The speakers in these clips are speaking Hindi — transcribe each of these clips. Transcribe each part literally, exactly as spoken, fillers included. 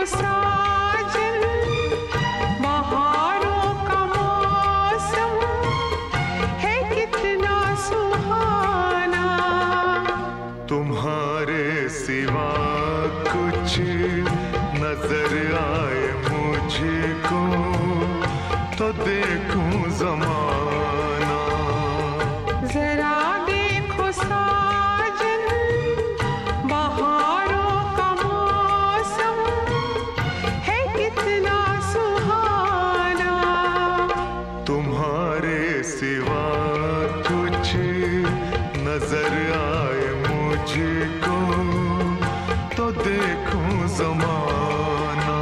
साजन, बहारों का मौसम है कितना सुहाना। तुम्हारे सिवा कुछ नजर आए मुझको तो देखूं ज़माना। जरा देखो साजन, बहारों का मौसम है कितना सुहाना। तुम्हारे सिवा कुछ नजर आए मुझको तो देखूं ज़माना।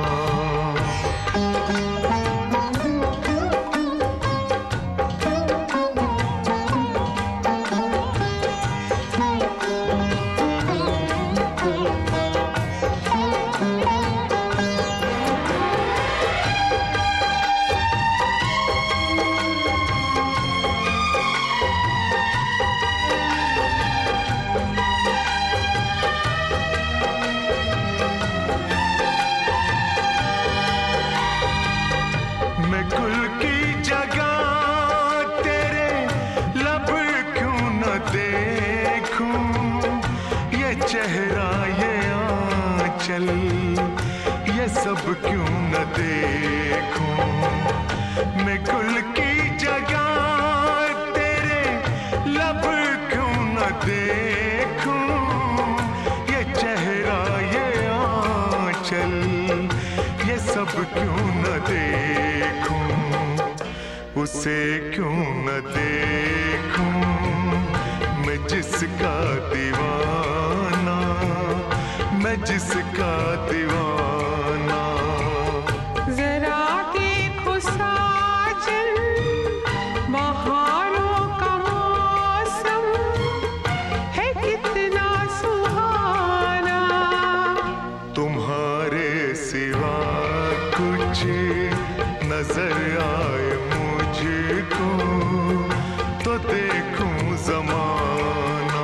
मैं गुल की जगह तेरे लब क्यों न देखूं, ये चेहरा ये आंचल ये सब क्यों न देखूं। मैं गुल की जगह तेरे लब क्यों न देखूं, ये चेहरा ये आंचल ये सब क्यों न देखूं। उसे क्यों न देखूं मैं जिसका दीवाना, मैं जिसका दीवाना। जरा देखो साजन, बहारों का मौसम है कितना सुहाना। तुम्हारे सिवा कुछ नजर आए मुझको तो देखूं ज़माना।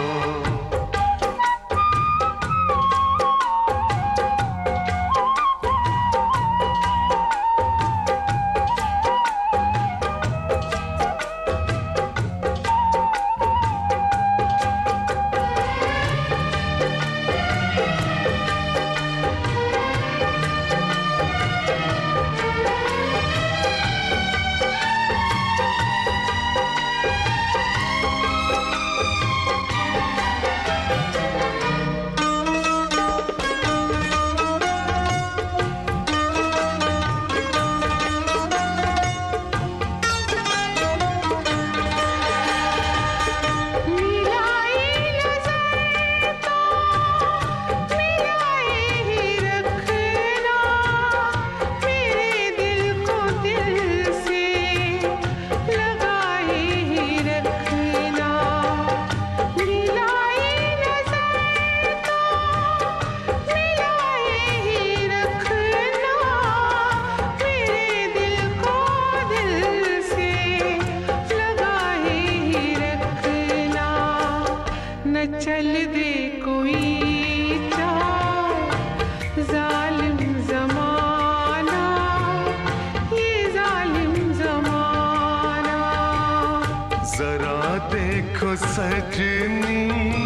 न चल दे कोई चाल, जालिम ज़माना, ये जालिम ज़माना। जरा देखो सजनी,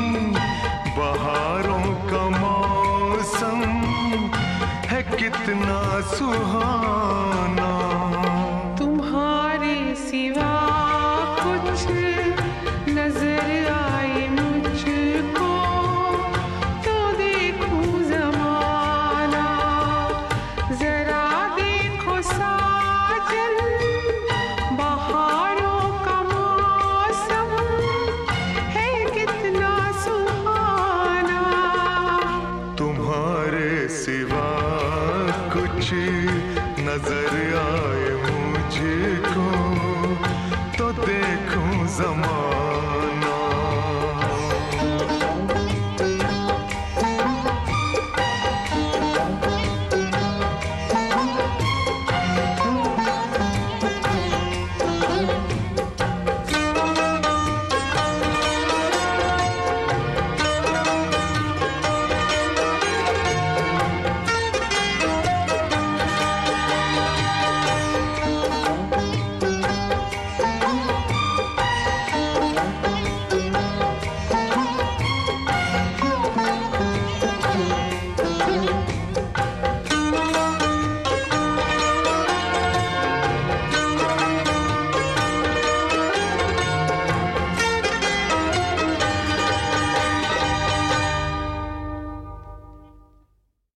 बहारों का मौसम है कितना सुहाना। तुम्हारे सिवा कुछ नजर आए मुझको तो देखूं ज़माना। जरा देखो साजन, बहारों का मौसम है कितना सुहाना। तुम्हारे सिवा कुछ नजर आए मुझको तो देखूं ज़माना।